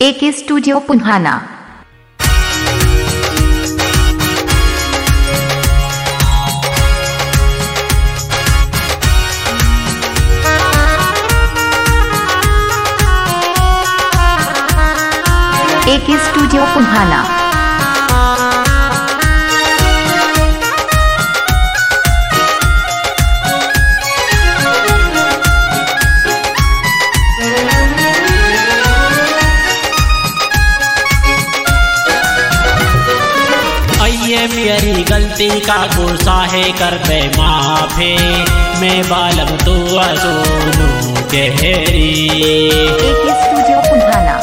एके studio Punhana. AK studio Punhana. मेरी गलती का गुस्सा है कर दे माफी, मैं बालम तू सोनू गहरी। AK studio Punhana.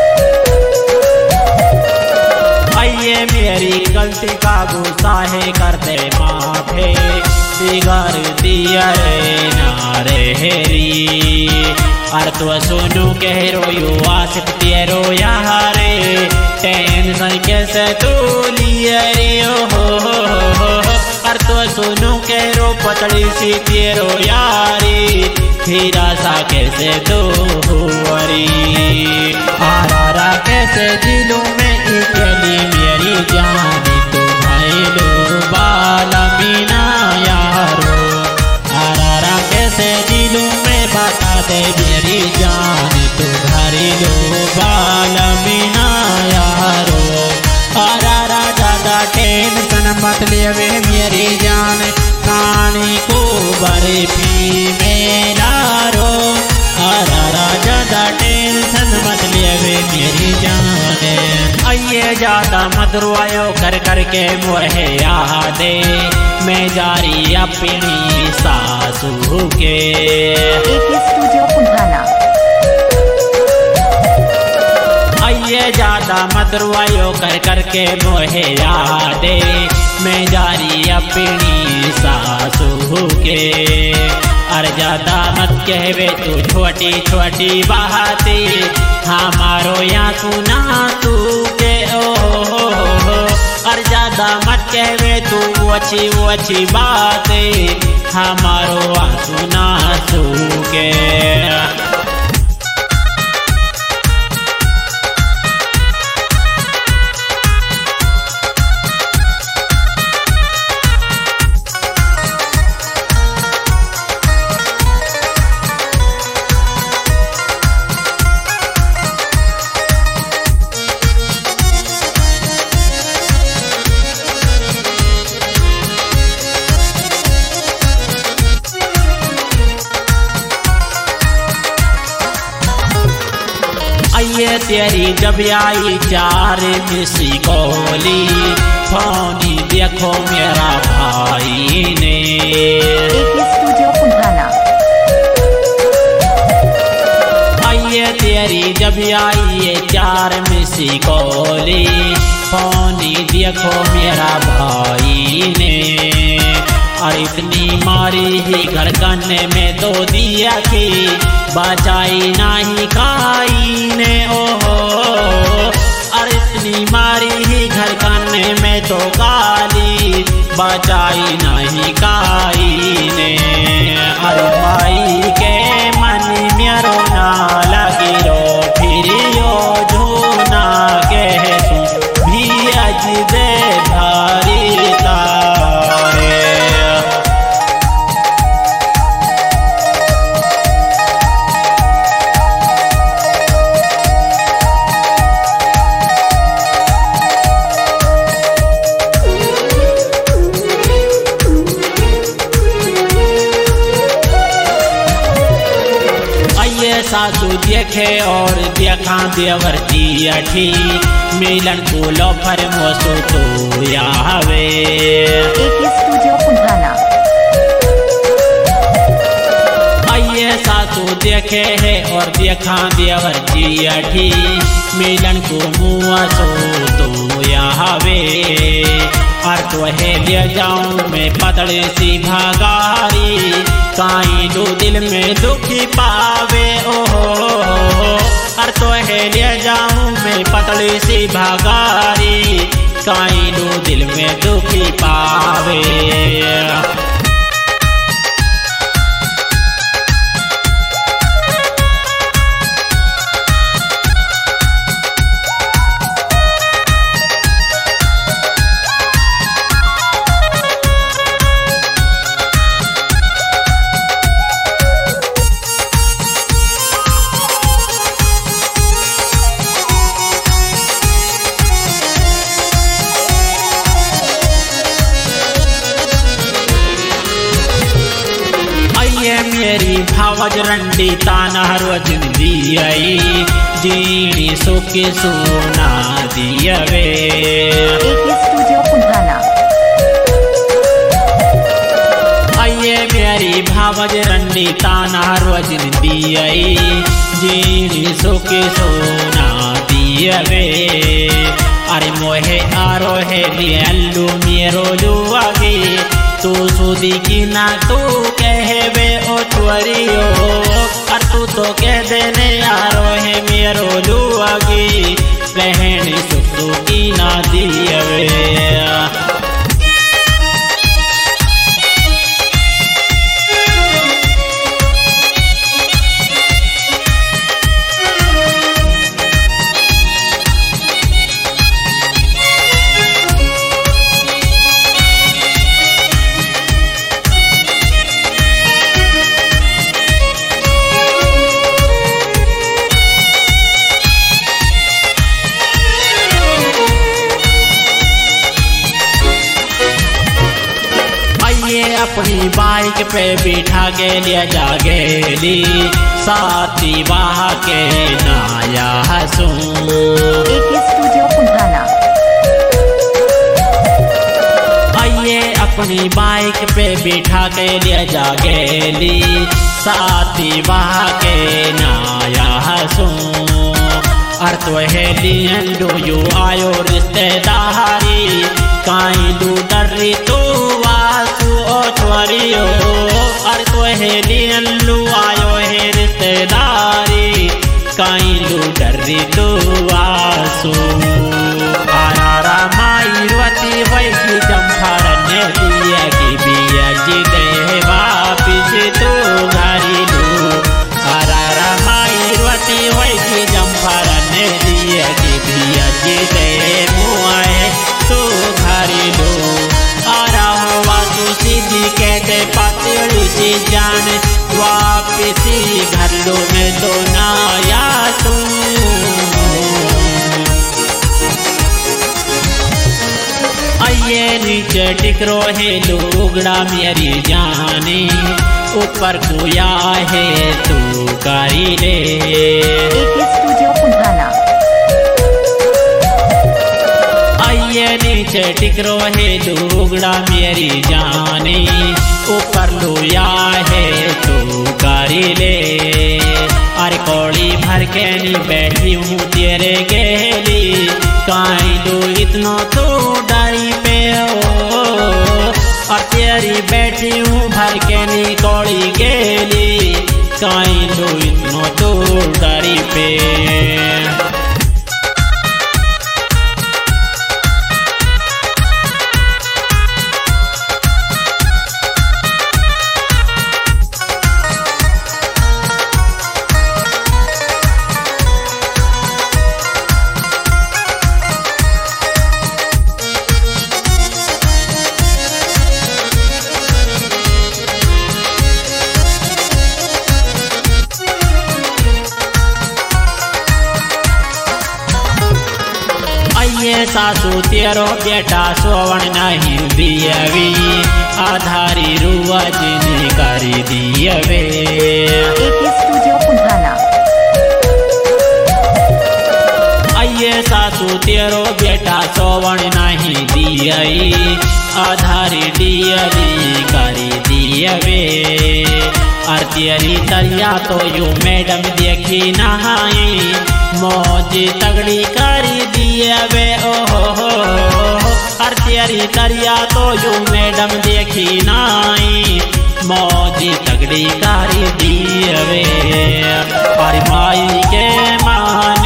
आइए मेरी गलती का गुस्सा है कर दे माफी, बिगाड़ दिया रे नारे हेरी। अर तो सोनू कहरो यो आसिफ तेरो यारे, टेंशन कैसे तू लिया रे हो। अर तो सोनू कहरो पतली सी तेरो यारी, हीरा सा कैसे तू हुआरी। आरा कैसे दिलों में इकली मेरी जानी, तो भाई लो बाला मीना यारो। आरा कैसे दिलों में बता दे मेरी जान, तो भाई लो बाला मीना यारो। आरा ज्यादा टेंशन मत लेवे मेरी जान, कहानी को बर्फी में डारो। आरा ज्यादा टेंशन मत लेवे मेरी जान। आइए ज्यादा मत रुआयो कर करके मोहे यादे, मैं जारी अपनी सासू के। AK studio Punhana. आइए ज्यादा मत रुआयो कर करके मोहे यादे, मैं जारी अपनी सासू के। अर ज्यादा मत कहवे तू छोटी छोटी बातें, हमारो यहाँ सुना तू के ओ। अर ज्यादा मत कहवे तू अच्छी अच्छी बातें, हमारो यहाँ सुना तू के। आइए तेरी जब आई चार मिसी कोली, फोनी देखो मेरा भाई ने। AK studio Punhana. आइए तेरी जब आई चार मिसी कोली, फोनी देखो मेरा भाई ने। और इतनी मारी ही धड़कन में दो दिया की, बचाई नहीं काई ने ओहो। और इतनी मारी ही धड़कन में तो गाली, बचाई नहीं काई ने। अरे माई के मन मेरो ना लगी रो, फिर यो झूना के भी अजदे धारी तारे। सासू देखे और देखा देवर की अठी, मिलन को लोफर मोसो तो यावे। AK studio Punhana. आइए सासू देखे है और देखा देवर की अठी, मिलन को मुआ सो तो यावे। और तो है ले जाऊं मैं पतड़े सी भागारी, काई दो दिल में दुखी पावे ओहो। और तो है ले जाऊं मैं पतड़े सी भागारी, काई दो दिल में दुखी पावे। रंडी ताना रोजन दियई जीनी सुखी सोना दियवे AK Studio Punhana. आइए मेरी भावज रंडी ताना रोजन दियई जीनी सुखी सोना दियवे अरे मोहे आरो है लियल्लू मेरो लुआगे तू सुदी की ना तू कहवे ओ छोरियो और तू तो कह देने आरो है मेरो लुआगे रहने सुखू की ना दियवे अपनी बाइक पे बिठा के ले जा गेली साथी वाह के नाया हसूं AK Studio Punhana. आइए अपनी बाइक पे बिठा के ले जा गेली साथी वाह के नाया हसूं और तो है लियन डो यो आयो रिश्तेदारी काई दू डरी तो वासु ओ छोरियो और तो है लियन लू आयो है रिश्तेदारी काई दू डरी तो वासु आरा माई रोती वही की जम्फर ने दिया की बिया जी दे वापिस तो घरी लू आरा माई रोती वही की जम्फर ने दिया की बिया जी दे मुआए तो घरी लू आरा हुआ तू सीधी कहते पतलू सी जान वापिस घर लो में तो नाया तू आइए नीचे टिकरो है लुगड़ा मेरी जाने ऊपर कोया है तू करी ले AK Studio Punhana. आइए नीचे टिकरो है लुगड़ा मेरी जाने ऊपर लोया है तू करी ले अरे कौड़ी भर के नी बैठी हूँ तेरे गेली काई दो इतना तो डारी पे हो और तेरी बैठी हूँ भर के नी कौड़ी गेली काई दो इतना तो डारी पे सासू तेरो बेटा सोवण नहीं दियवी आधारी रुआ जिनी करी दियवे AK Studio Punhana. आइए सासू तेरो बेटा सोवण नहीं दियई आधारी दियली करी दियवे और तेरी तरिया तो यू मैडम देखी नहाई मौज तगड़ी करी दियवे ओहो और तेरी तरिया तो यू मैडम देखी नाई मौज तगड़ी करी दियवे और माई के मान